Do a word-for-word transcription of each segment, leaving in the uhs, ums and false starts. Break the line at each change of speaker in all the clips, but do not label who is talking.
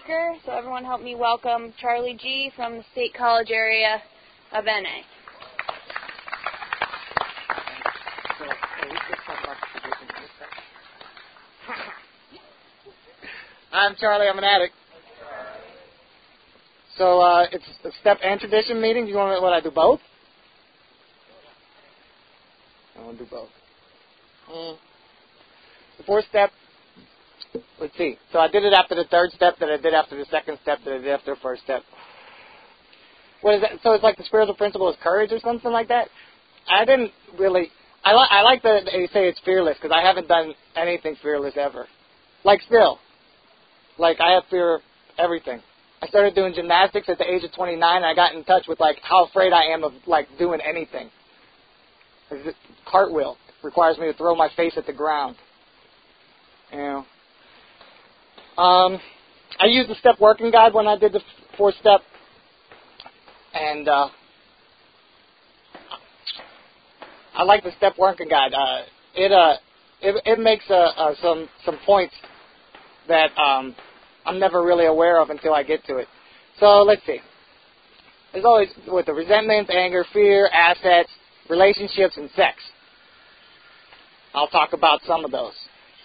speaker, so everyone help me welcome Charlie G. from the State College area of N A.
I'm Charlie. I'm an addict. So uh, it's a step and tradition meeting. Do you want to what I do both? I want to do both. Mm. The fourth step. Let's see. So I did it after the third step, that I did after the second step, that I did after the first step. What is that? So it's like the spiritual principle is courage or something like that? I didn't really... I, li- I like that they say it's fearless, because I haven't done anything fearless ever. Like still. Like I have fear of everything. I started doing gymnastics at the age of twenty-nine, and I got in touch with like how afraid I am of like doing anything. Cartwheel requires me to throw my face at the ground. You know. Um, I used the step working guide when I did the fourth step, and uh, I like the step working guide. Uh, it uh, it it makes uh, uh, some some points that um, I'm never really aware of until I get to it. So let's see. There's always with the resentments, anger, fear, assets, relationships, and sex. I'll talk about some of those.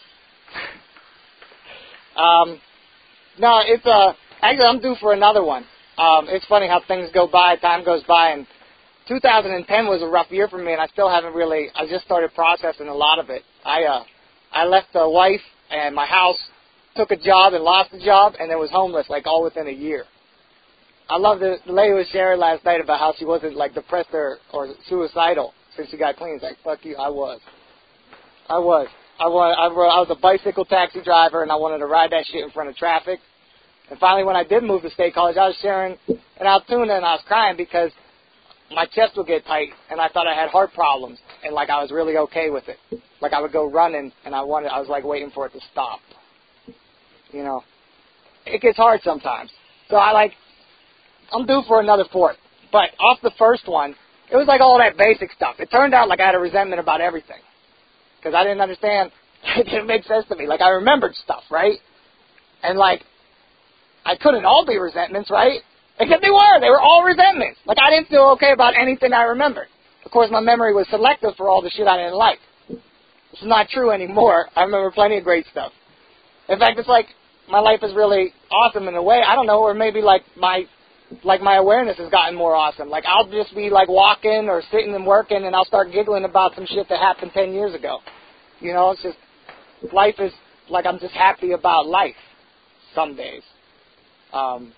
um, no, it's uh, actually I'm due for another one. Um, it's funny how things go by, time goes by, and two thousand ten was a rough year for me, and I still haven't really. I just started processing a lot of it. I uh, I left a wife and my house, took a job and lost the job, and then was homeless like all within a year. I love the, the lady was sharing last night about how she wasn't like depressed or, or suicidal since she got clean. It's like, fuck you, I was. I was. I was, I was a bicycle taxi driver, and I wanted to ride that shit in front of traffic. And finally, when I did move to State College, I was sharing in Altoona, and I was crying because my chest would get tight, and I thought I had heart problems, and like I was really okay with it. Like I would go running, and I wanted, I was like waiting for it to stop. You know, it gets hard sometimes. So I like, I'm due for another fourth. But off the first one, it was like all that basic stuff. It turned out like I had a resentment about everything. Because I didn't understand. It didn't make sense to me. Like I remembered stuff, right? And like, I couldn't all be resentments, right? Except they were. They were all resentments. Like I didn't feel okay about anything I remembered. Of course, my memory was selective for all the shit I didn't like. It's not true anymore. I remember plenty of great stuff. In fact, it's like, my life is really awesome in a way. I don't know, or maybe like my like my awareness has gotten more awesome. Like I'll just be like walking or sitting and working, and I'll start giggling about some shit that happened ten years ago. You know, it's just life is like I'm just happy about life some days. Um,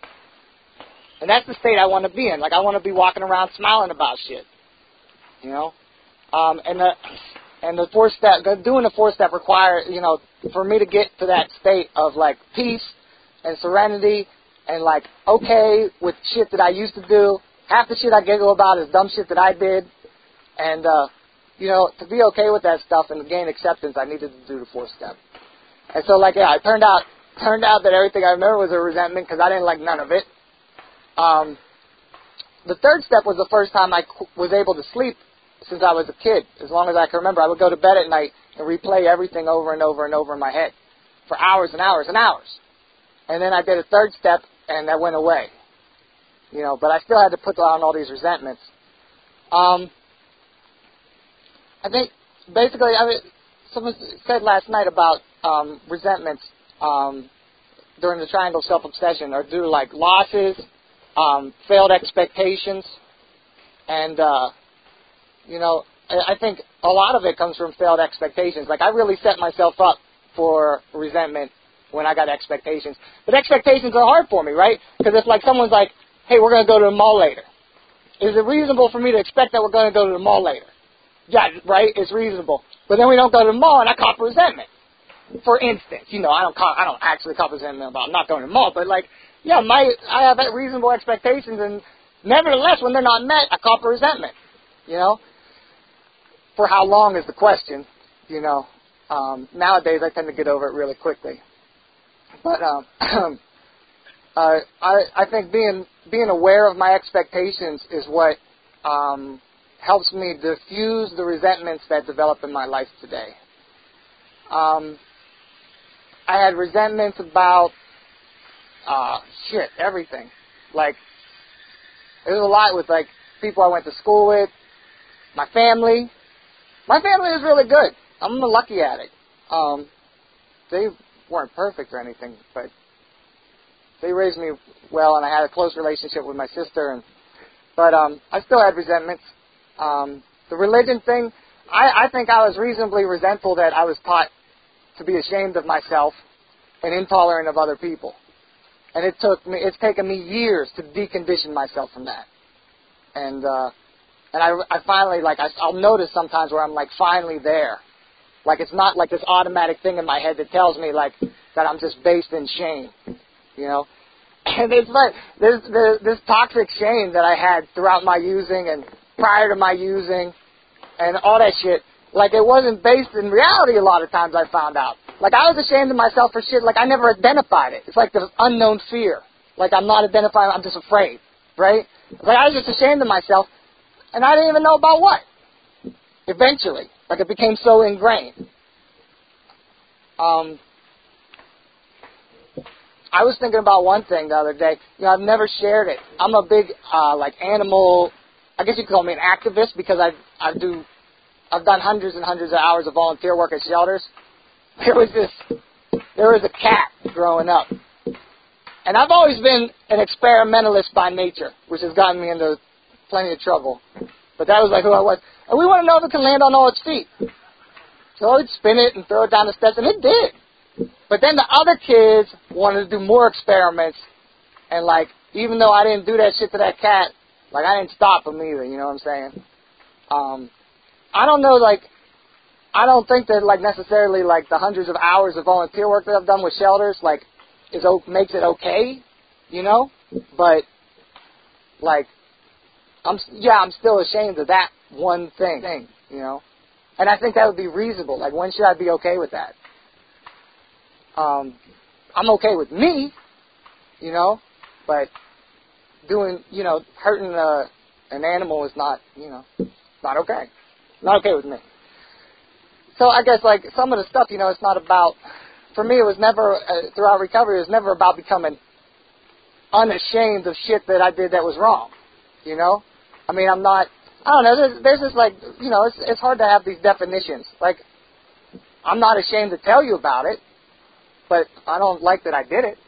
and that's the state I want to be in. Like I want to be walking around smiling about shit. You know, um, and the and the fourth step, doing the fourth step requires, you know, for me to get to that state of like peace and serenity and like okay with shit that I used to do. Half the shit I giggle about is dumb shit that I did. And, uh, you know, to be okay with that stuff and to gain acceptance, I needed to do the fourth step. And so, like, yeah, it turned out, turned out that everything I remember was a resentment because I didn't like none of it. Um, the third step was the first time I qu- was able to sleep since I was a kid. As long as I can remember, I would go to bed at night and replay everything over and over and over in my head for hours and hours and hours. And then I did a third step, and that went away. You know, but I still had to put on all these resentments. Um, I think, basically, I mean, someone said last night about um, resentments um, during the triangle self-obsession are due to, like, losses, um, failed expectations, and, uh, you know, I think a lot of it comes from failed expectations. Like, I really set myself up for resentment when I got expectations. But expectations are hard for me, right? Because if, like, someone's like, hey, we're going to go to the mall later. Is it reasonable for me to expect that we're going to go to the mall later? Yeah, right? It's reasonable. But then we don't go to the mall, and I cop resentment. For instance, you know, I don't cop, I don't actually cop resentment about not going to the mall, but, like, yeah, my I have reasonable expectations, and nevertheless, when they're not met, I cop resentment, you know? For how long is the question, you know. Um, nowadays, I tend to get over it really quickly. But um, uh, I, I think being being aware of my expectations is what um, helps me diffuse the resentments that develop in my life today. Um, I had resentments about uh, shit, everything. Like, it was a lot with, like, people I went to school with, my family. My family was really good. I'm a lucky addict. Um, they weren't perfect or anything, but they raised me well, and I had a close relationship with my sister. And But um, I still had resentments. Um, the religion thing, I, I think I was reasonably resentful that I was taught to be ashamed of myself and intolerant of other people. And it took me, it's taken me years to decondition myself from that. And uh, and I, I finally, like, I, I'll notice sometimes where I'm, like, finally there. Like, it's not like this automatic thing in my head that tells me, like, that I'm just based in shame, you know? And it's like, there's, there's this toxic shame that I had throughout my using and prior to my using and all that shit. Like, it wasn't based in reality a lot of times, I found out. Like, I was ashamed of myself for shit, like, I never identified it. It's like this unknown fear. Like, I'm not identifying, I'm just afraid, right? Like, I was just ashamed of myself, and I didn't even know about what. Eventually. Like, it became so ingrained. Um... I was thinking about one thing the other day. You know, I've never shared it. I'm a big, uh, like, animal, I guess you could call me an activist because I I do, I've done hundreds and hundreds of hours of volunteer work at shelters. There was this, there was a cat growing up. And I've always been an experimentalist by nature, which has gotten me into plenty of trouble. But that was like who I was. And we want to know if it can land on all its feet. So I'd spin it and throw it down the steps, and it did. But then the other kids wanted to do more experiments, and, like, even though I didn't do that shit to that cat, like, I didn't stop them either, you know what I'm saying? Um, I don't know, like, I don't think that, like, necessarily, like, the hundreds of hours of volunteer work that I've done with shelters, like, is makes it okay, you know? But, like, I'm, yeah, I'm still ashamed of that one thing, thing, you know? And I think that would be reasonable. Like, when should I be okay with that? Um, I'm okay with me, you know, but doing, you know, hurting uh, an animal is not, you know, not okay. Not okay with me. So I guess, like, some of the stuff, you know, it's not about, for me it was never, uh, throughout recovery, it was never about becoming unashamed of shit that I did that was wrong, you know? I mean, I'm not, I don't know, there's, there's this, like, you know, it's, it's hard to have these definitions. Like, I'm not ashamed to tell you about it, but I don't like that I did it.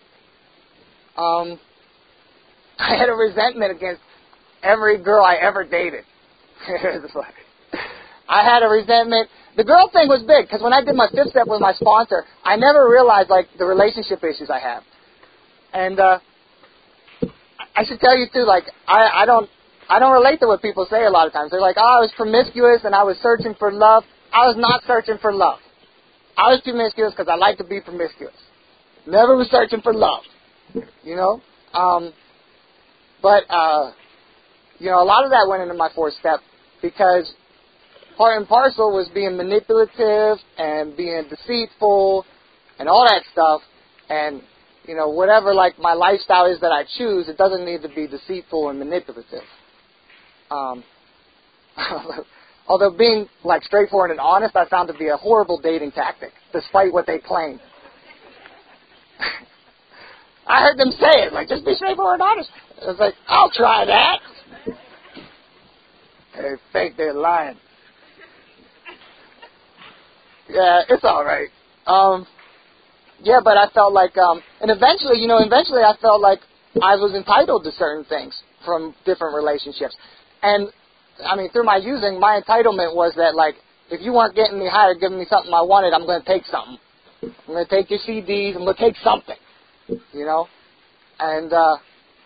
Um, I had a resentment against every girl I ever dated. like, I had a resentment. The girl thing was big, because when I did my fifth step with my sponsor, I never realized, like, the relationship issues I have. And uh, I should tell you, too, like, I, I don't I don't relate to what people say a lot of times. They're like, oh, I was promiscuous and I was searching for love. I was not searching for love. I was promiscuous because I like to be promiscuous. Never was searching for love, you know. Um, but, uh, you know, a lot of that went into my fourth step because part and parcel was being manipulative and being deceitful and all that stuff. And, you know, whatever, like, my lifestyle is that I choose, it doesn't need to be deceitful and manipulative. Um, although being, like, straightforward and honest, I found to be a horrible dating tactic, despite what they claim. I heard them say it, like, just be straightforward and honest. I was like, I'll try that. They think they're lying. Yeah, it's all right. Um, yeah, but I felt like, um, and eventually, you know, eventually I felt like I was entitled to certain things from different relationships. And, I mean, through my using, my entitlement was that, like, if you weren't getting me high or giving me something I wanted, I'm going to take something. I'm going to take your C Ds. I'm going to take something, you know. And, uh,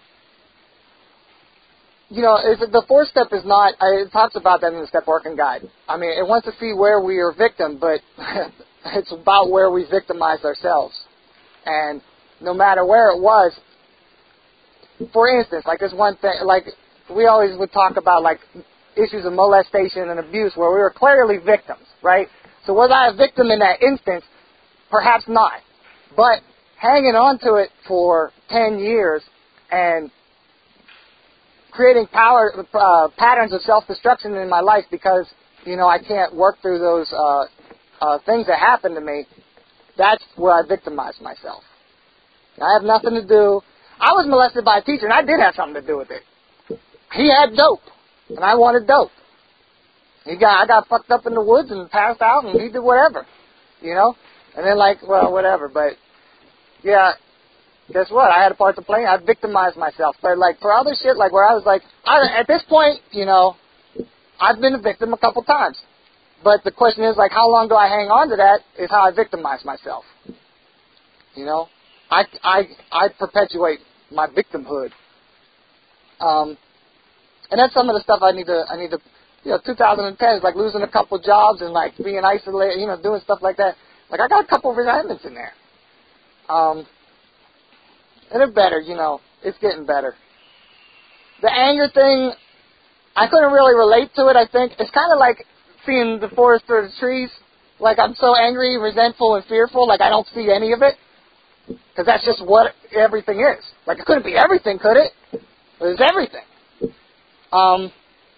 you know, it's, the fourth step is not, it talks about that in the Step Working Guide. I mean, it wants to see where we are victim, but it's about where we victimize ourselves. And no matter where it was, for instance, like this one thing, like we always would talk about, like, issues of molestation and abuse where we were clearly victims, right? So was I a victim in that instance? Perhaps not. But hanging on to it for ten years and creating power uh, patterns of self-destruction in my life because, you know, I can't work through those uh, uh, things that happened to me, that's where I victimize myself. I have nothing to do. I was molested by a teacher, and I did have something to do with it. He had dope, and I wanted dope. He got, I got fucked up in the woods and passed out, and he did whatever, you know? And then, like, well, whatever. But, yeah, guess what? I had a part to play. I victimized myself. But, like, for other shit, like, where I was like, I, at this point, you know, I've been a victim a couple times. But the question is, like, how long do I hang on to that is how I victimize myself. You know? I, I, I perpetuate my victimhood. Um, and that's some of the stuff I need to, I need to, you know, two thousand ten is like losing a couple jobs and like being isolated, you know, doing stuff like that. Like I got a couple of resentments in there. Um, and they're better, you know, it's getting better. The anger thing, I couldn't really relate to it, I think. It's kind of like seeing the forest through the trees. Like I'm so angry, resentful, and fearful, like I don't see any of it. Because that's just what everything is. Like it couldn't be everything, could it? But it's everything. Um,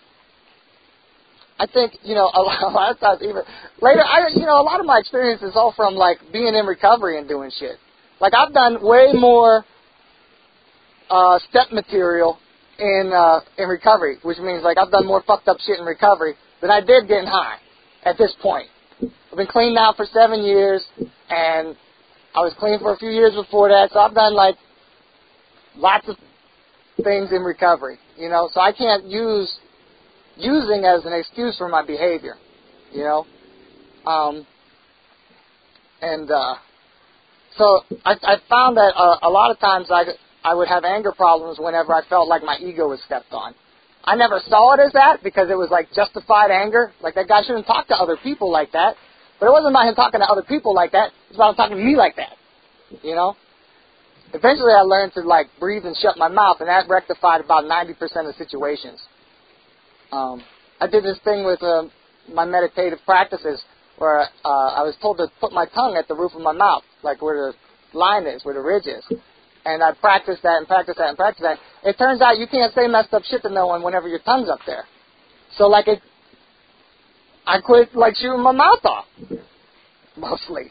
I think, you know, a lot, a lot of times even later, I, you know, a lot of my experience is all from like being in recovery and doing shit. Like I've done way more uh, step material in uh, in recovery, which means like I've done more fucked up shit in recovery than I did getting high at this point. I've been clean now for seven years, and I was clean for a few years before that, so I've done like lots of things in recovery, you know, so I can't use using as an excuse for my behavior, you know. Um, and uh, so I, I found that uh, a lot of times I, I would have anger problems whenever I felt like my ego was stepped on. I never saw it as that because it was like justified anger. Like that guy shouldn't talk to other people like that. But it wasn't about him talking to other people like that. It's about him talking to me like that, you know. Eventually I learned to like breathe and shut my mouth, and that rectified about ninety percent of situations. Um, I did this thing with uh, my meditative practices where uh, I was told to put my tongue at the roof of my mouth, like where the line is, where the ridge is. And I practiced that and practiced that and practiced that. It turns out you can't say messed up shit to no one whenever your tongue's up there. So, like, it, I quit, like, shooting my mouth off, mostly.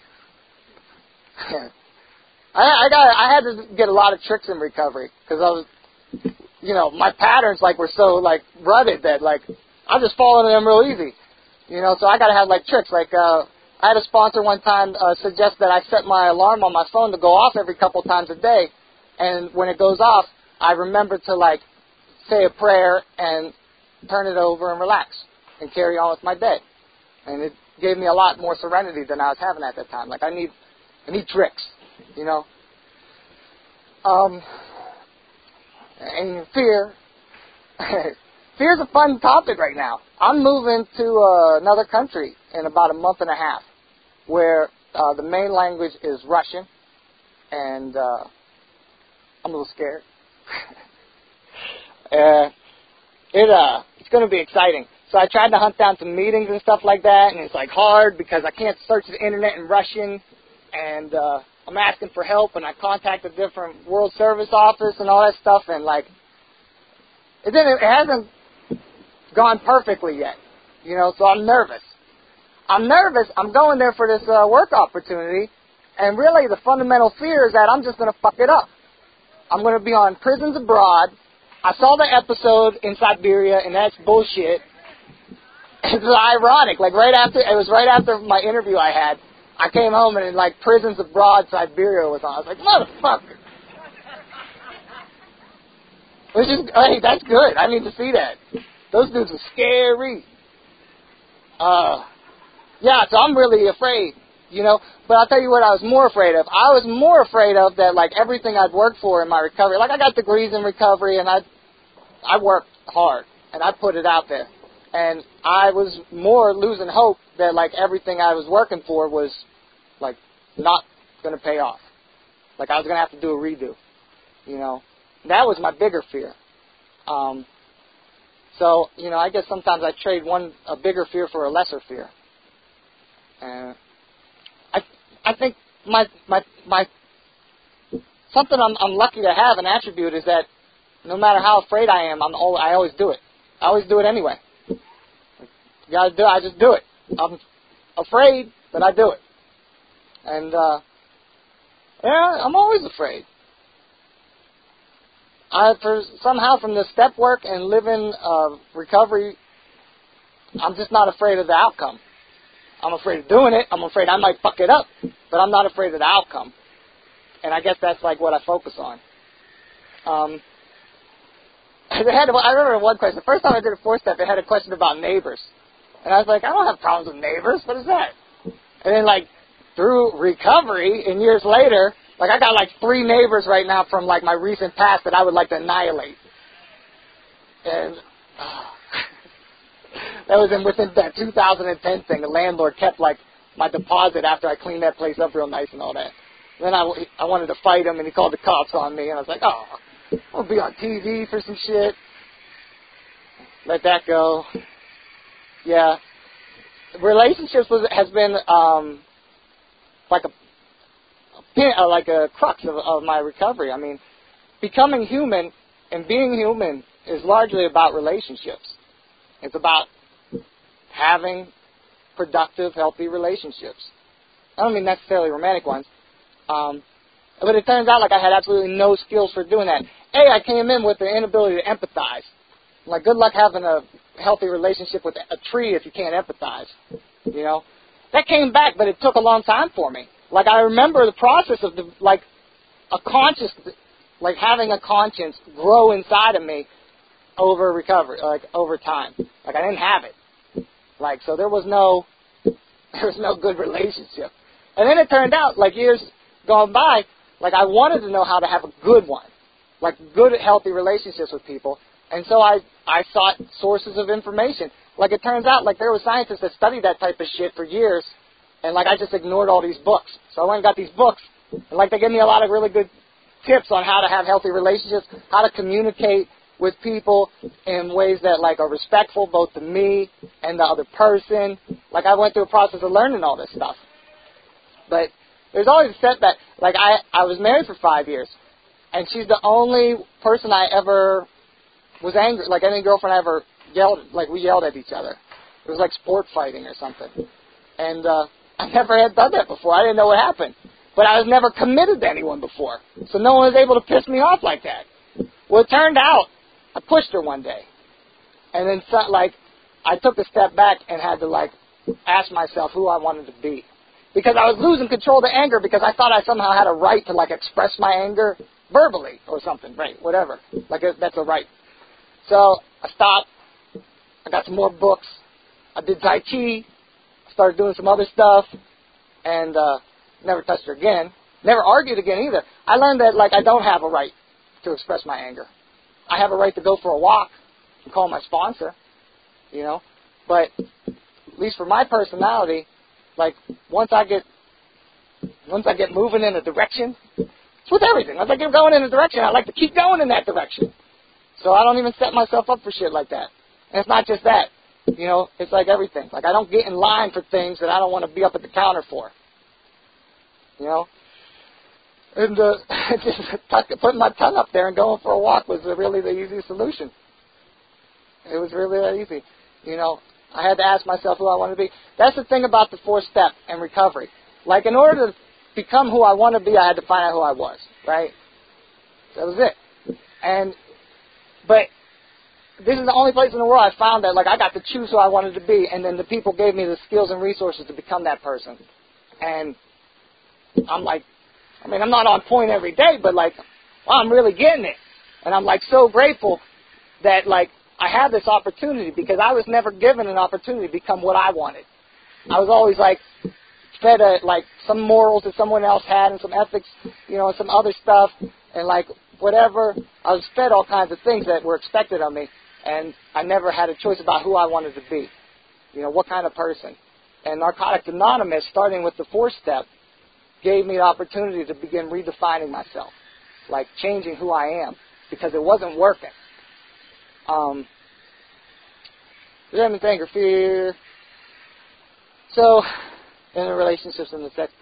I, I got, I had to get a lot of tricks in recovery because I was, you know, my patterns like were so like rutted that like I just fall into them real easy, you know. So I got to have like tricks. Like uh, I had a sponsor one time uh, suggest that I set my alarm on my phone to go off every couple times a day, and when it goes off, I remember to like say a prayer and turn it over and relax and carry on with my day, and it gave me a lot more serenity than I was having at that time. Like I need, I need tricks. You know, um, and fear. Fear's a fun topic right now. I'm moving to uh, another country in about a month and a half, where uh, the main language is Russian, and uh, I'm a little scared. uh, it uh, it's going to be exciting. So I tried to hunt down some meetings and stuff like that, and it's like hard because I can't search the internet in Russian, and uh, I'm asking for help, and I contacted a different World Service Office and all that stuff, and like, it didn't, it hasn't gone perfectly yet, you know. So I'm nervous. I'm nervous. I'm going there for this uh, work opportunity, and really the fundamental fear is that I'm just going to fuck it up. I'm going to be on Prisons Abroad. I saw the episode in Siberia, and that's bullshit. It's ironic. Like right after, it was right after my interview I had. I came home and like Prisons Abroad Siberia was on. I was like, motherfucker. Which is, hey, that's good. I need to see that. Those dudes are scary. Uh, yeah, so I'm really afraid, you know. But I'll tell you what I was more afraid of. I was more afraid of that, like, everything I'd worked for in my recovery. Like, I got degrees in recovery, and I, I worked hard, and I put it out there. And I was more losing hope that, like, everything I was working for was, like, not going to pay off. Like, I was going to have to do a redo, you know. That was my bigger fear. Um, so, you know, I guess sometimes I trade one a bigger fear for a lesser fear. And I I think my my my something I'm I'm lucky to have an attribute is that no matter how afraid I am, I'm always, I always do it. I always do it anyway. You gotta do it. I just do it. I'm afraid, but I do it. And uh, yeah, I'm always afraid. I for somehow from the step work and living uh, recovery, I'm just not afraid of the outcome. I'm afraid of doing it. I'm afraid I might fuck it up, but I'm not afraid of the outcome. And I guess that's like what I focus on. Um, they had, I remember one question. The first time I did a four-step, they had a question about neighbors. And I was like, I don't have problems with neighbors. What is that? And then, like, through recovery and years later, like, I got, like, three neighbors right now from, like, my recent past that I would like to annihilate. And oh, that was in within that two thousand ten thing. The landlord kept, like, my deposit after I cleaned that place up real nice and all that. And then I, I wanted to fight him, and he called the cops on me. And I was like, oh, I'll be on T V for some shit. Let that go. Yeah. Relationships was, has been um, like a Uh, like a crux of, of my recovery. I mean, becoming human and being human is largely about relationships. It's about having productive, healthy relationships. I don't mean necessarily romantic ones. Um, but it turns out like I had absolutely no skills for doing that. A, I came in with the inability to empathize. Like, good luck having a healthy relationship with a tree if you can't empathize. You know? That came back, but it took a long time for me. Like, I remember the process of, the, like, a conscious, like, having a conscience grow inside of me over recovery, like, over time. Like, I didn't have it. Like, so there was no, there was no good relationship. And then it turned out, like, years gone by, like, I wanted to know how to have a good one. Like, good, healthy relationships with people. And so I, I sought sources of information. Like, it turns out, like, there were scientists that studied that type of shit for years. And, like, I just ignored all these books. So I went and got these books. And, like, they gave me a lot of really good tips on how to have healthy relationships, how to communicate with people in ways that, like, are respectful both to me and the other person. Like, I went through a process of learning all this stuff. But there's always a setback. Like, I, I was married for five years. And she's the only person I ever was angry. Like, any girlfriend I ever yelled, like, we yelled at each other. It was like sport fighting or something. And, uh... I never had done that before. I didn't know what happened. But I was never committed to anyone before. So no one was able to piss me off like that. Well, it turned out I pushed her one day. And then, so, like, I took a step back and had to, like, ask myself who I wanted to be. Because I was losing control of the anger because I thought I somehow had a right to, like, express my anger verbally or something. Right, whatever. Like, that's a right. So I stopped. I got some more books. I did Tai Chi. Started doing some other stuff, and uh, never touched her again. Never argued again either. I learned that, like, I don't have a right to express my anger. I have a right to go for a walk and call my sponsor, you know. But at least for my personality, like, once I get once I get moving in a direction, it's with everything. Once I get going in a direction, I like to keep going in that direction. So I don't even set myself up for shit like that. And it's not just that. You know, it's like everything. Like, I don't get in line for things that I don't want to be up at the counter for. You know? And uh, just tuck, putting my tongue up there and going for a walk was really the easiest solution. It was really that easy. You know, I had to ask myself who I wanted to be. That's the thing about the four-step and recovery. Like, in order to become who I want to be, I had to find out who I was, right? That was it. And, but... this is the only place in the world I found that, like, I got to choose who I wanted to be, and then the people gave me the skills and resources to become that person. And I'm like, I mean, I'm not on point every day, but, like, well, I'm really getting it. And I'm, like, so grateful that, like, I had this opportunity because I was never given an opportunity to become what I wanted. I was always, like, fed, a, like, some morals that someone else had and some ethics, you know, and some other stuff, and, like, whatever. I was fed all kinds of things that were expected of me. And I never had a choice about who I wanted to be, you know, what kind of person. And Narcotics Anonymous, starting with the four-step, gave me the opportunity to begin redefining myself, like changing who I am, because it wasn't working. Um, resentment, anger, fear. So, in the relationships and the sex,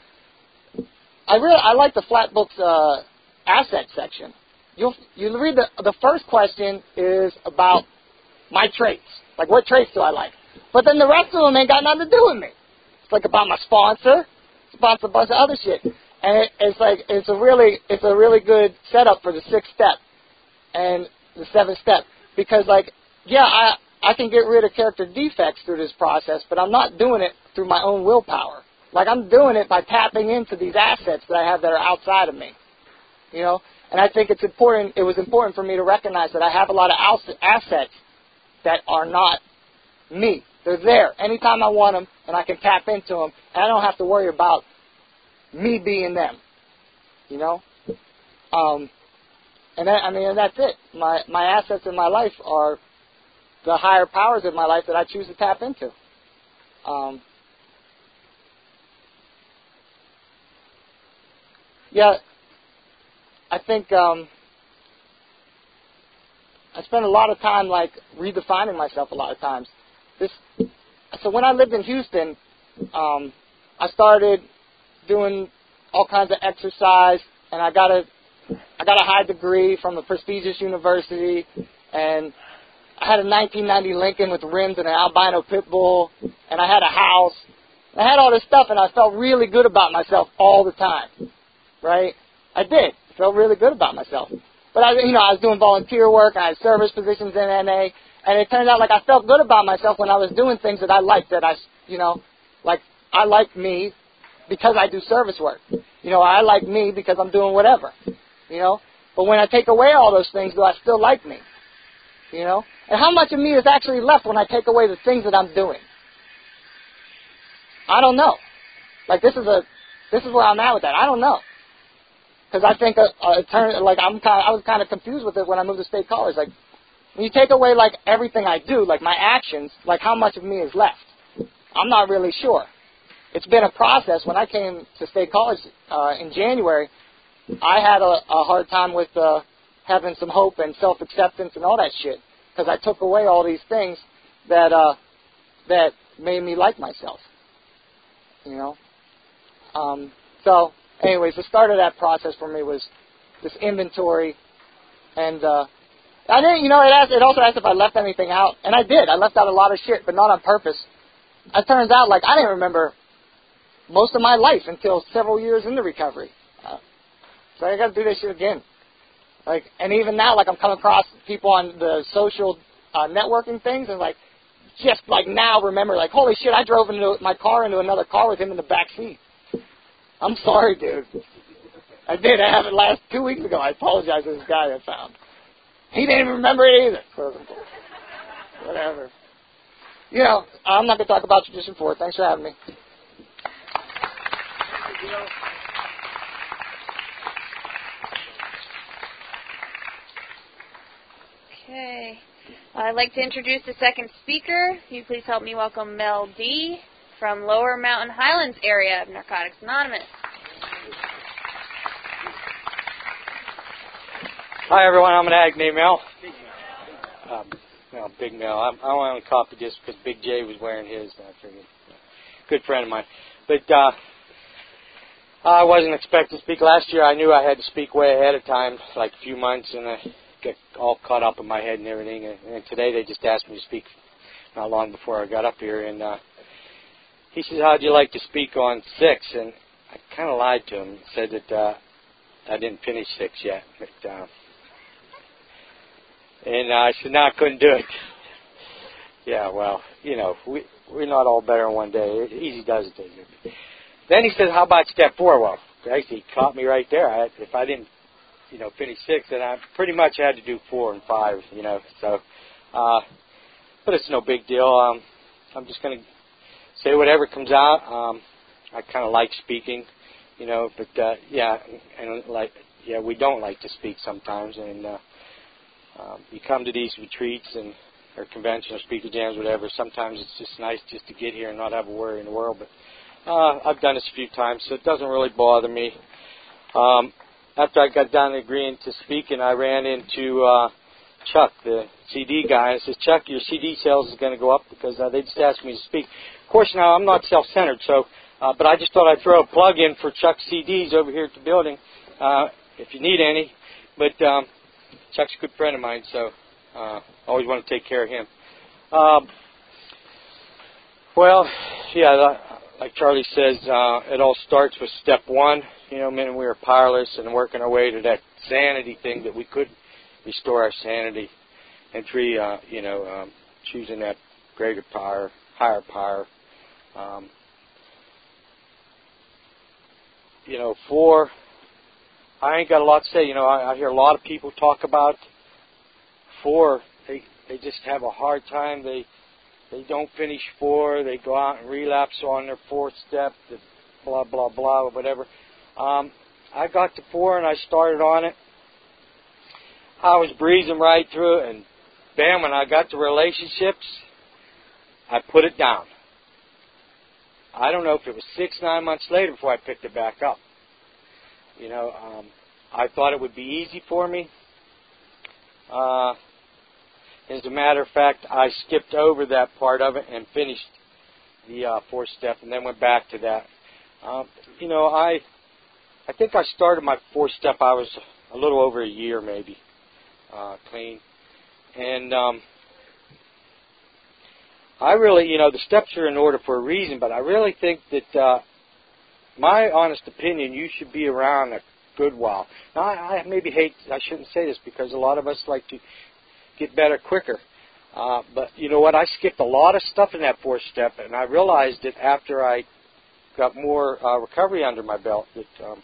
I really I like the Flatbook's uh, asset section. You'll, you read the, the first question is about my traits. Like, what traits do I like? But then the rest of them ain't got nothing to do with me. It's like about my sponsor. It's about a bunch of other shit. And it, it's like, it's a really, it's a really good setup for the sixth step. and the seventh step. Because, like, yeah, I, I can get rid of character defects through this process, but I'm not doing it through my own willpower. Like, I'm doing it by tapping into these assets that I have that are outside of me, you know. And I think it's important. It was important for me to recognize that I have a lot of assets that are not me. They're there anytime I want them, and I can tap into them, and I don't have to worry about me being them, you know. Um, and that, I mean, and that's it. My my assets in my life are the higher powers of my life that I choose to tap into. Um, yeah, I think um, I spend a lot of time like redefining myself. A lot of times, this. So when I lived in Houston, um, I started doing all kinds of exercise, and I got a I got a high degree from a prestigious university, and I had a nineteen ninety Lincoln with rims and an albino pit bull, and I had a house. I had all this stuff, and I felt really good about myself all the time, right? I did. I felt really good about myself. But, I, you know, I was doing volunteer work. I had service positions in N A, and it turned out like I felt good about myself when I was doing things that I liked, that I, you know, like I like me because I do service work. You know, I like me because I'm doing whatever, you know. But when I take away all those things, do I still like me, you know? And how much of me is actually left when I take away the things that I'm doing? I don't know. Like, this is a, this is where I'm at with that. I don't know. Because I think, a, a turn, like, I'm kind of, I was kind of confused with it when I moved to State College. Like, when you take away, like, everything I do, like my actions, like, how much of me is left? I'm not really sure. It's been a process. When I came to State College uh, in January, I had a, a hard time with uh, having some hope and self-acceptance and all that shit, because I took away all these things that uh, that made me like myself, you know. Um, so, anyways, the start of that process for me was this inventory, and uh, I didn't, you know, it, asked, it also asked if I left anything out, and I did. I left out a lot of shit, but not on purpose. It turns out, like, I didn't remember most of my life until several years into recovery. Uh, so I got to do this shit again. Like, and even now, like, I'm coming across people on the social uh, networking things, and like, just like now remember, like, holy shit, I drove into my car into another car with him in the back seat. I'm sorry, dude. I did. I happened last two weeks ago. I apologize to this guy I found. He didn't even remember it either. So, whatever. You know, I'm not going to talk about Tradition four. Thanks for having me.
Okay. I'd like to introduce the second speaker. Can you please help me welcome Mel D. from Lower Mountain Highlands area of Narcotics Anonymous.
Hi, everyone. I'm an addict named Mel. Um, well, Big Mel. I'm, I only copied this because Big J was wearing his. I figured. Good friend of mine. But uh, I wasn't expecting to speak last year. I knew I had to speak way ahead of time, like a few months, and I got all caught up in my head and everything. And, and today they just asked me to speak not long before I got up here. And uh, he says, how'd you like to speak on six? And I kind of lied to him and said that uh, I didn't finish six yet. But, uh, and uh, I said, no, I couldn't do it. Yeah, well, you know, we, we're not all better in one day. Easy does it. Doesn't it? Then he says, how about step four? Well, actually, he caught me right there. I, if I didn't, you know, finish six, then I pretty much had to do four and five, you know. So, uh, but it's no big deal. Um, I'm just going to say whatever comes out. Um, I kind of like speaking, you know, but, uh, yeah, and like, yeah, we don't like to speak sometimes. And uh, um, you come to these retreats and or convention or speaker jams, whatever. Sometimes it's just nice just to get here and not have a worry in the world. But uh, I've done this a few times, so it doesn't really bother me. Um, after I got done agreeing to speak, and I ran into uh, Chuck, the C D guy, and I says, Chuck, your C D sales is going to go up because uh, they just asked me to speak. Of course, now I'm not self-centered, so uh, but I just thought I'd throw a plug in for Chuck's C Ds over here at the building uh, if you need any. But um, Chuck's a good friend of mine, so uh, always want to take care of him. Um, well, yeah, like Charlie says, uh, it all starts with step one. You know, men and we were powerless and working our way to that sanity thing that we could, restore our sanity, and three, uh, you know, um, choosing that greater power, higher power. Um, you know, four, I ain't got a lot to say. You know, I, I hear a lot of people talk about four. They they just have a hard time. They they don't finish four. They go out and relapse on their fourth step. Blah blah blah or whatever. Um, I got to four and I started on it. I was breezing right through it, and bam! When I got to relationships, I put it down. I don't know if it was six, nine months later before I picked it back up. You know, um, I thought it would be easy for me. Uh, as a matter of fact, I skipped over that part of it and finished the uh, fourth step, and then went back to that. Um, you know, I, I think I started my fourth step. I was a little over a year, maybe, uh, clean, and um, I really, you know, the steps are in order for a reason, but I really think that, uh, my honest opinion, you should be around a good while. Now, I, I maybe hate, I shouldn't say this because a lot of us like to get better quicker. Uh, but you know what? I skipped a lot of stuff in that fourth step, and I realized it after I got more uh, recovery under my belt. That, um,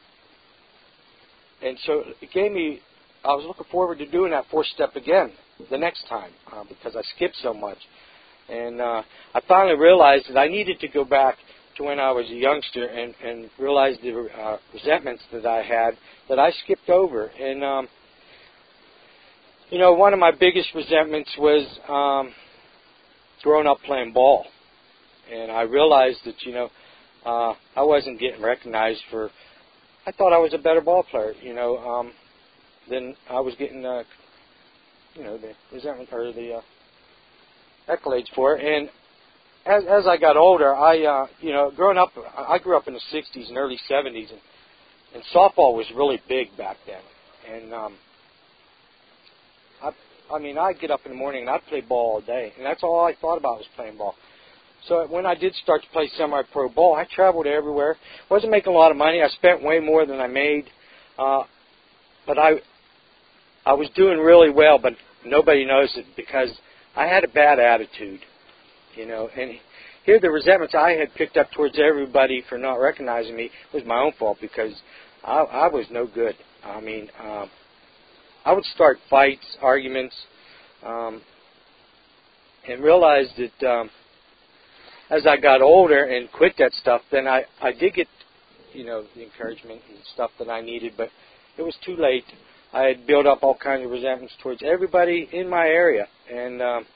and so it gave me, I was looking forward to doing that fourth step again the next time uh, because I skipped so much. And uh, I finally realized that I needed to go back to when I was a youngster and, and realized the uh, resentments that I had that I skipped over. And, um, you know, one of my biggest resentments was um, growing up playing ball. And I realized that, you know, uh, I wasn't getting recognized for, I thought I was a better ball player, you know, um, than I was getting, uh, you know, the resentment or the uh, accolades for it. And as, as I got older, I, uh, you know, growing up, I grew up in the sixties and early seventies, and, and softball was really big back then. And, um, I, I mean, I'd get up in the morning and I'd play ball all day, and that's all I thought about was playing ball. So when I did start to play semi-pro ball, I traveled everywhere. Wasn't making a lot of money. I spent way more than I made, uh, but I, I was doing really well, but nobody knows it because I had a bad attitude, you know, and here the resentments I had picked up towards everybody for not recognizing me was my own fault because I, I was no good. I mean, um, I would start fights, arguments, um, and realized that um, as I got older and quit that stuff, then I, I did get, you know, the encouragement and stuff that I needed, but it was too late. I had built up all kinds of resentments towards everybody in my area, and um,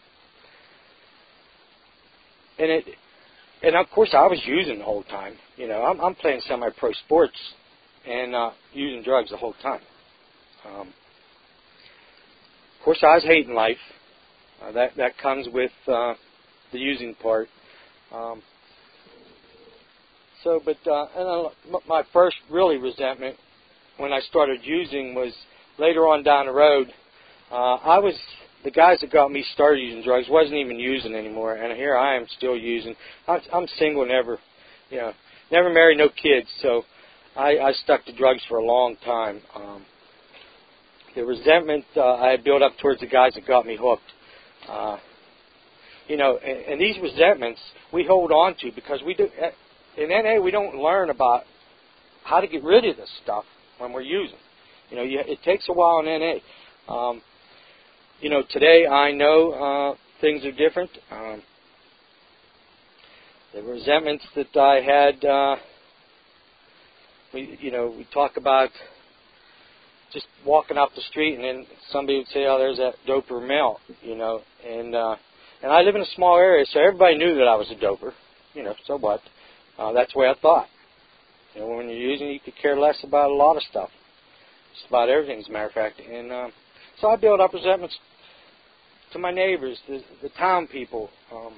and it, and of course I was using the whole time. You know, I'm, I'm playing semi-pro sports and uh, using drugs the whole time. Um, of course, I was hating life. Uh, that that comes with uh, the using part. Um, so, but uh, and uh, my first really resentment when I started using was later on down the road. Uh, I was the guys that got me started using drugs wasn't even using anymore, and here I am still using. I'm, I'm single, never, you know, never married, no kids, so I, I stuck to drugs for a long time. Um, the resentment uh, I had built up towards the guys that got me hooked. Uh, you know, and, and these resentments we hold on to because we do in N A we don't learn about how to get rid of this stuff when we're using. You know, you, it takes a while in N A. Um, you know, today I know uh, things are different. Um, the resentments that I had, uh, we, you know, we talk about just walking up the street and then somebody would say, oh, there's that doper Mel, you know. And uh, and I live in a small area, so everybody knew that I was a doper. You know, so what? Uh, that's the way I thought. You know, when you're using it, you could care less about a lot of stuff. Just about everything, as a matter of fact. And uh, so I built up resentments to my neighbors, the, the town people. Um,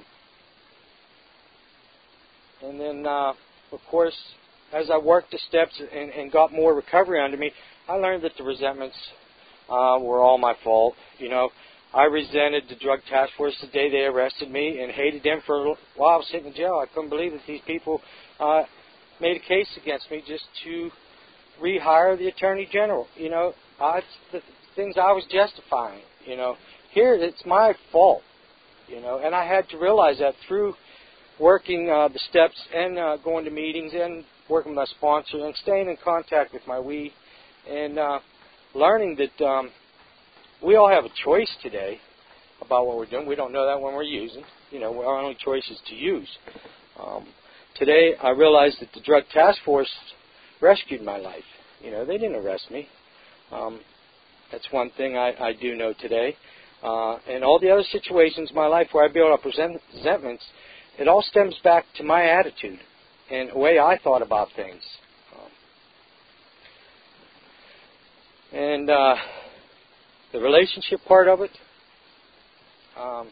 and then, uh, of course, as I worked the steps and, and got more recovery under me, I learned that the resentments uh, were all my fault. You know, I resented the drug task force the day they arrested me and hated them for a while I was sitting in jail. I couldn't believe that these people uh, made a case against me just to rehire the Attorney General. You know, I, the things I was justifying. You know, here it's my fault. You know, and I had to realize that through working uh, the steps and uh, going to meetings and working with my sponsor and staying in contact with my we and uh, learning that um, we all have a choice today about what we're doing. We don't know that when we're using. You know, our only choice is to use. Um, today, I realized that the Drug Task Force rescued my life. You know, they didn't arrest me. Um, that's one thing I, I do know today. Uh, and all the other situations in my life where I built up resent- resentments, it all stems back to my attitude and the way I thought about things. Um, and uh, the relationship part of it, um,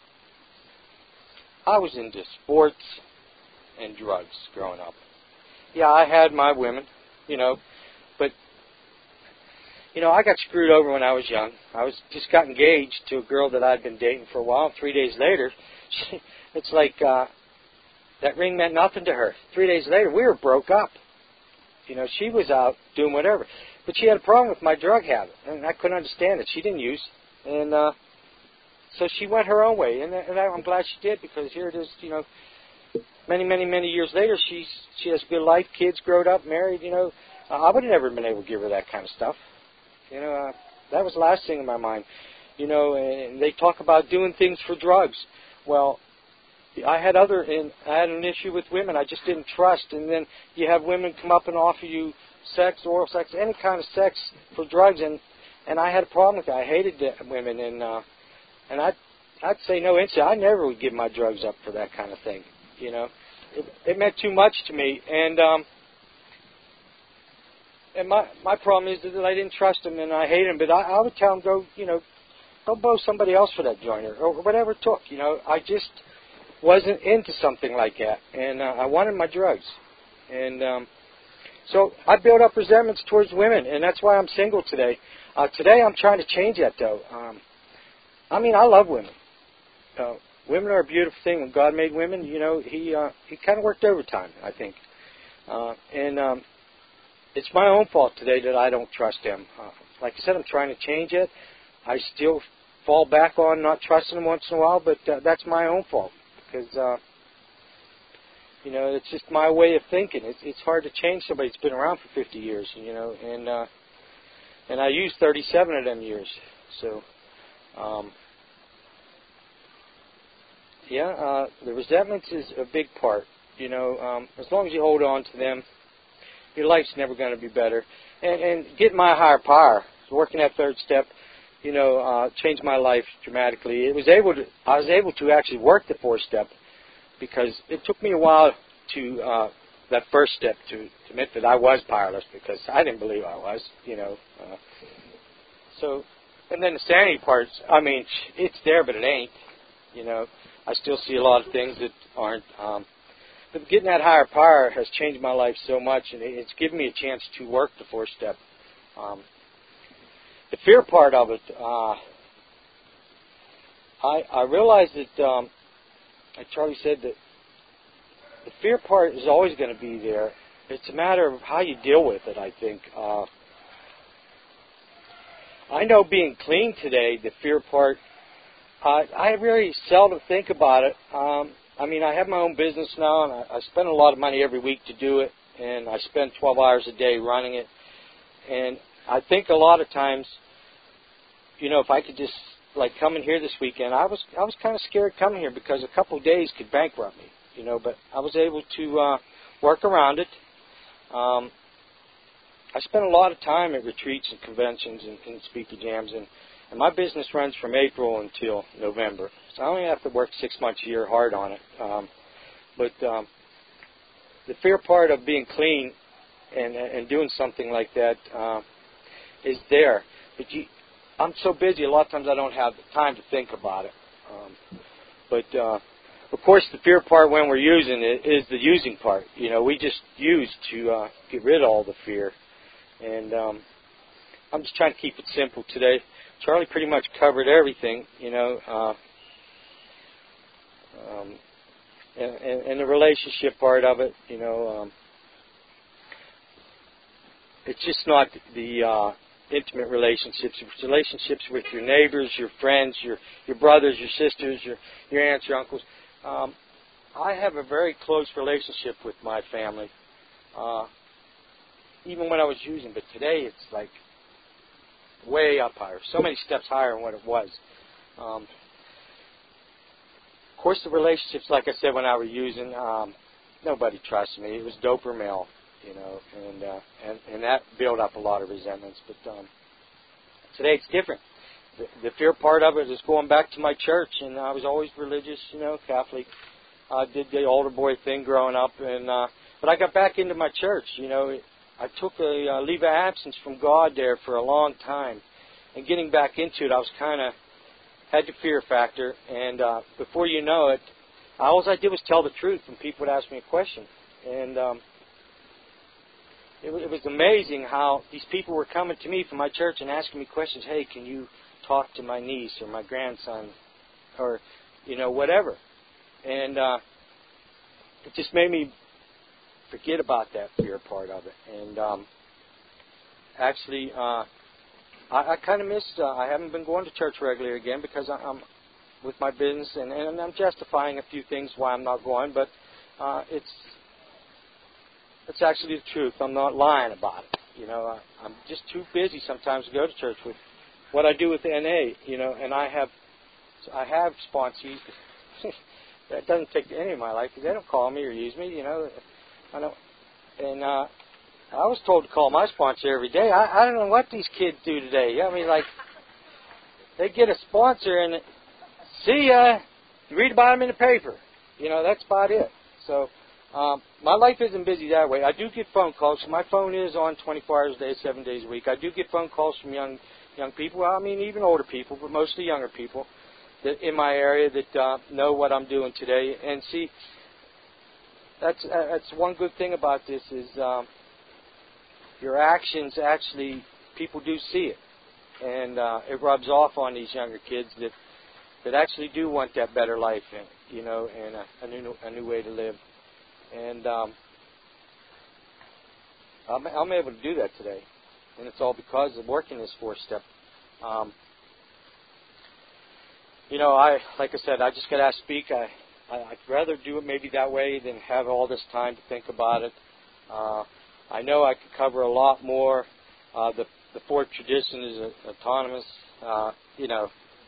I was into sports and drugs growing up. Yeah, I had my women, you know, but, you know, I got screwed over when I was young. I was just got engaged to a girl that I'd been dating for a while. Three days later, she, it's like uh, that ring meant nothing to her. Three days later, we were broke up. You know, she was out doing whatever. But she had a problem with my drug habit, and I couldn't understand it. She didn't use. And uh, so she went her own way, and, and I'm glad she did, because here it is, you know, many, many, many years later, she's she has a good life, kids, grown up, married, you know. Uh, I would have never been able to give her that kind of stuff. You know, uh, that was the last thing in my mind. You know, and they talk about doing things for drugs. Well, I had other, and I had an issue with women I just didn't trust, and then you have women come up and offer you sex, oral sex, any kind of sex for drugs, and and I had a problem with that. I hated the women, and uh, and I'd I'd say no instant. I never would give my drugs up for that kind of thing. You know, it, it meant too much to me, and um, and my my problem is that I didn't trust them, and I hated them. But I, I would tell them, go, you know, go blow somebody else for that joint, or, or whatever it took. You know, I just wasn't into something like that, and uh, I wanted my drugs, and um, so I built up resentments towards women, and that's why I'm single today. Uh, today I'm trying to change that, though. Um, I mean, I love women. Uh, women are a beautiful thing. When God made women, you know, He uh, He kind of worked overtime, I think, uh, and um, it's my own fault today that I don't trust them. Uh, like I said, I'm trying to change it. I still fall back on not trusting them once in a while, but uh, that's my own fault. Because, uh, you know, it's just my way of thinking. It's, it's hard to change somebody that's been around for fifty years, you know, and uh, and I used thirty-seven of them years. So, um, yeah, uh, the resentments is a big part. You know, um, as long as you hold on to them, your life's never going to be better. And, and getting my higher power, working that third step, you know, uh, changed my life dramatically. It was able to, I was able to actually work the fourth step, because it took me a while to, uh, that first step to, to admit that I was powerless, because I didn't believe I was, you know. Uh, so, and then the sanity part, I mean, it's there, but it ain't, you know. I still see a lot of things that aren't. Um, but getting that higher power has changed my life so much, and it's given me a chance to work the fourth step. Um, The fear part of it, uh, I, I realized that, um, like Charlie said, that the fear part is always going to be there. It's a matter of how you deal with it, I think. Uh, I know being clean today, the fear part, uh, I really seldom think about it. Um, I mean, I have my own business now, and I, I spend a lot of money every week to do it, and I spend twelve hours a day running it. And I think a lot of times, you know, if I could just, like, come in here this weekend, I was I was kind of scared coming here, because a couple of days could bankrupt me, you know, but I was able to uh, work around it. Um, I spent a lot of time at retreats and conventions and, and speaker jams, and, and my business runs from April until November, so I only have to work six months a year hard on it. Um, but um, the fear part of being clean and, and doing something like that uh, is there. But you, I'm so busy, a lot of times I don't have the time to think about it. Um, but, uh, of course, the fear part when we're using it is the using part. You know, we just use to uh, get rid of all the fear. And um, I'm just trying to keep it simple today. Charlie pretty much covered everything, you know. Uh, um, and, and, and the relationship part of it, you know, um, it's just not the... Uh, intimate relationships, relationships with your neighbors, your friends, your your brothers, your sisters, your your aunts, your uncles. Um, I have a very close relationship with my family, uh, even when I was using. But today it's like way up higher, so many steps higher than what it was. Um, of course, the relationships, like I said, when I was using, um, nobody trusted me. It was dope or mail. You know, and, uh, and and that built up a lot of resentments. But um, today it's different. The, the fear part of it is going back to my church, and I was always religious, you know, Catholic. I did the older boy thing growing up, and uh, but I got back into my church. You know, I took a uh, leave of absence from God there for a long time, and getting back into it, I was kind of had the fear factor, and uh, before you know it, all I did was tell the truth, and people would ask me a question, and um, It, it was amazing how these people were coming to me from my church and asking me questions. Hey, can you talk to my niece or my grandson or, you know, whatever. And uh, it just made me forget about that fear part of it. And um, actually, uh, I, I kind of missed, uh, I haven't been going to church regularly again because I, I'm with my business, and, and I'm justifying a few things why I'm not going, but uh, it's It's actually the truth. I'm not lying about it. You know, I, I'm just too busy sometimes to go to church with what I do with N A. You know, and I have, I have sponsees. That doesn't take any of my life because they don't call me or use me. You know, I don't. And uh, I was told to call my sponsor every day. I, I don't know what these kids do today. I mean, like they get a sponsor and see ya. You read about them in the paper. You know, that's about it. So. Um, my life isn't busy that way. I do get phone calls. My phone is on twenty-four hours a day, seven days a week. I do get phone calls from young young people. I mean, even older people, but mostly younger people that in my area that uh, know what I'm doing today. And see, that's uh, that's one good thing about this is um, your actions actually, people do see it. And uh, it rubs off on these younger kids that, that actually do want that better life, and, you know, and a, a new a new way to live. And um, I'm, I'm able to do that today. And it's all because of working this four-step. Um, you know, I like I said, I just got asked to speak. I, I, I'd rather do it maybe that way than have all this time to think about it. Uh, I know I could cover a lot more. Uh, the, the fourth tradition is a, autonomous. Uh, you know,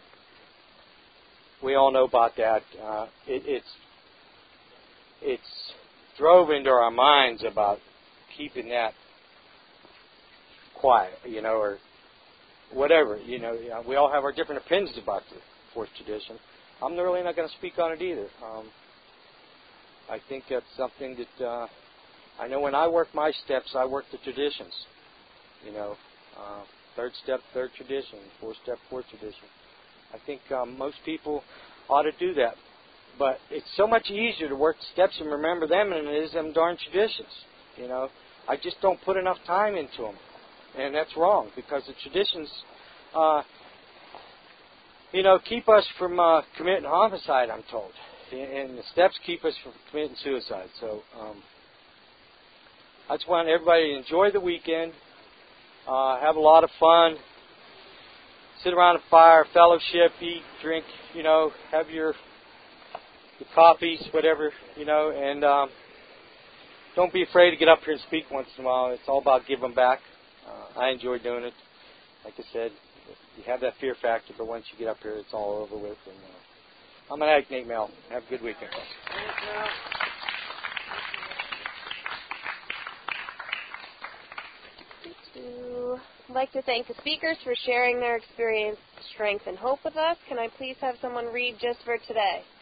we all know about that. Uh, it, it's it's drove into our minds about keeping that quiet, you know, or whatever. You know, we all have our different opinions about the fourth tradition. I'm really not going to speak on it either. Um, I think that's something that uh, I know when I work my steps, I work the traditions. You know, uh, third step, third tradition, fourth step, fourth tradition. I think um, most people ought to do that. But it's so much easier to work the steps and remember them than it is them darn traditions. You know, I just don't put enough time into them. And that's wrong because the traditions, uh, you know, keep us from uh, committing homicide, I'm told. And the steps keep us from committing suicide. So um, I just want everybody to enjoy the weekend, uh, have a lot of fun, sit around a fire, fellowship, eat, drink, you know, have your, your coffees, whatever, you know, and um, don't be afraid to get up here and speak once in a while. It's all about giving back. Uh, I enjoy doing it. Like I said, you have that fear factor, but once you get up here, it's all over with. And, uh, I'm an addict, Nate Mel. Have a good weekend.
I'd like to thank the speakers for sharing their experience, strength, and hope with us. Can I please have someone read just for today?